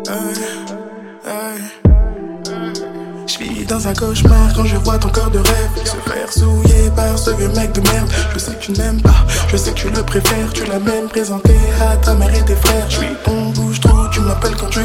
Je vis dans un cauchemar quand je vois ton corps de rêve se faire souiller par ce vieux mec de merde. Je sais que tu n'aimes pas, je sais que tu le préfères. Tu l'as même présenté à ta mère et tes frères. Je suis ton bouche-trou, tu m'appelles quand tu